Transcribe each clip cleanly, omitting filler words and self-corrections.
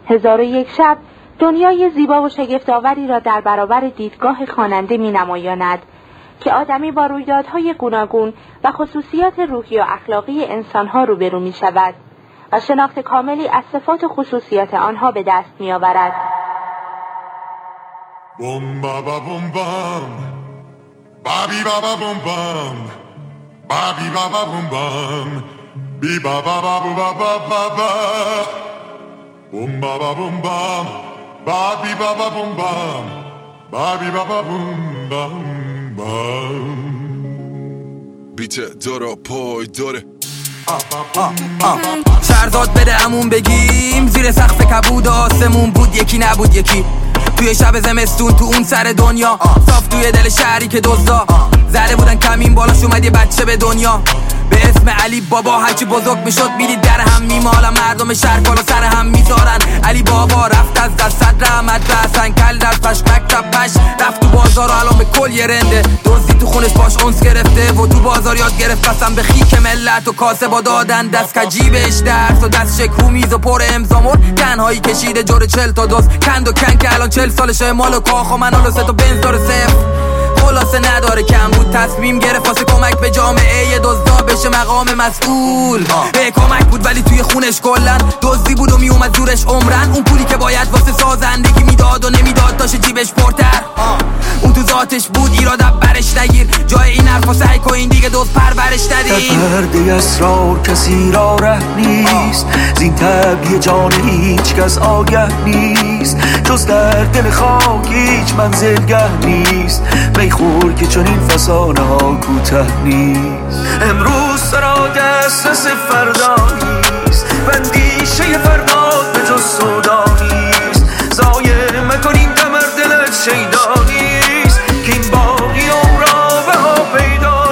1001 شب دنیای زیبا و شگفت‌آوری را در برابر دیدگاه خواننده می‌نمایاند که آدمی با رویدادهای گوناگون و خصوصیات روحی و اخلاقی انسانها روبرو می‌شود و شناخت کاملی از صفات و خصوصیات آنها به دست می‌آورد. بوم بابا بوم بام بابی بابا بوم بام بابی بابا بوم بام بی بابا بابا بابا بابا بوم بابا بوم بام بابی بابا بوم بام بابی بابا بوم بام بام بیت دارا پای داره سرداد بده همون بگیم زیر سقف کبود آسمون بود یکی نبود یکی توی شب زمستون تو اون سر دنیا صاف توی دل شهری که دزدا زده بودن کمین بالاش اومد یه بچه به دنیا به اسم علی بابا هرچی بزرگ میشد میدید در هم میمالن مردم شهر بالا سر هم میذارن علی بابا رفت از دست صدر احمد رسن کل دست پش مکتب پش رفت تو بازار و الان به کل یه رنده دزدی تو خونش باش اونس گرفته و تو بازار یاد گرفت قسم به خیک ملت و کاسه با دادن دست کجیبش درس و دست شکو میز و پر امضامور تنهایی کشیده جور 40 تا دوز کند و کن که الان 40 سالشه مال و کاخ و منال و سه تا بنز داره صفر خلاصه نداره کم بود تصمیم گرفت واسه کمک به جامعه یه دزدا بشه مقام مسئول به کمک بود ولی توی خونش کلن دزدی بود و میومد زورش عمرن اون پولی که باید واسه سازندگی میداد و نمیداد داشت جیبش پرتر اون تو ذاتش بود ایراد برش نگیر جای این حرفا سعی کن این دیگه دوست پرورش ندین در پرده اسرار کسی را ره نیست زین طبیع جان هیچ کس آگه نیست جز در دل خاک هیچ منزلگه نیست میخور که چون این فسانه ها کوته نیست امروز سرا دسترس فردا نیست بندیشه فردا به جز سودا نیست ضایع مکنین دمر دلت شیدا نیست که این باقی عمرا به ها پیدا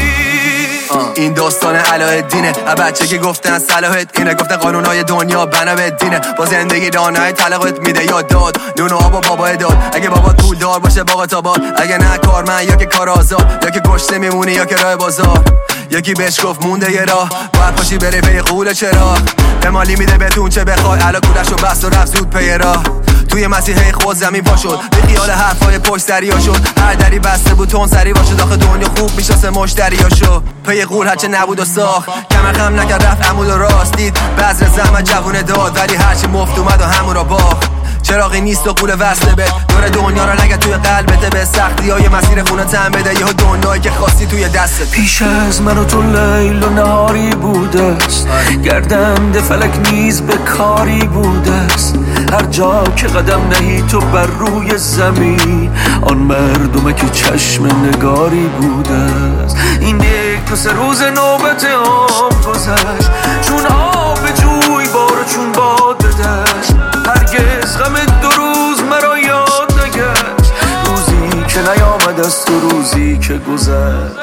نیست این داستان علاءالدینه بچه که گفتن صلاحت اینه گفتن قانونای دنیا بنا به دینه با زندگی دانای طلاقت میده یا داد نون و آب و بابا داد اگه بابا پول دار باشه باقات آباد اگه نه کارمند یا که کار آزاد یا که گشته میمونی یا که راه بازار یکی بهش گفت مونده یه راه باید پاشی بری پی قول چرا به مالی میده بهتون چه بخوای علا کولشو بست و رفت زود پی راه توی مسیحه خود زمین پا شد به خیال حرفای پشت دریا شد هر دری بسته بود تون سری باشه داخل دنیا خوب میشناسه مشتریاشو پی قول هرچه نبود و ساخت کمر خم نکرد رفت عمود و راست دید بذر زحمت جوونه داد ولی هرچی مفت اومد و همون را باخت چراغی نیست و قول وصله به دور دنیا را نگه توی قلبته به سختی های مسیر خونه تن بده یه دنیایی که خواستی توی دستت پیش از من و تو لیل و نهاری بوده است گردنده فلک نیز به کاری بوده است هر جا که قدم نهی تو بر روی زمین آن مردمه که چشم نگاری بوده است این یک دو سه روز نوبت هم گذشت چون آب جوی بار چون باد بدشت هرگز غم دو روز مرا یاد نگشت روزی که نیامد از تو روزی که گذشت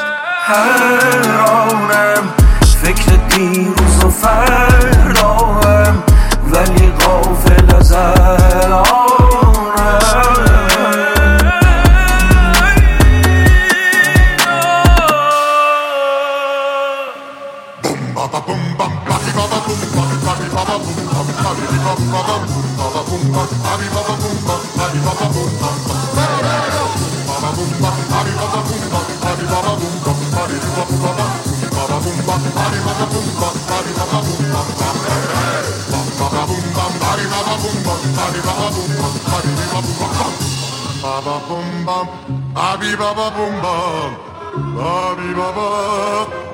حیرانم فکر دیروز و فرداهم ولی غافل از الانم Baba boom bam, Abi baba boom bam, Abi baba.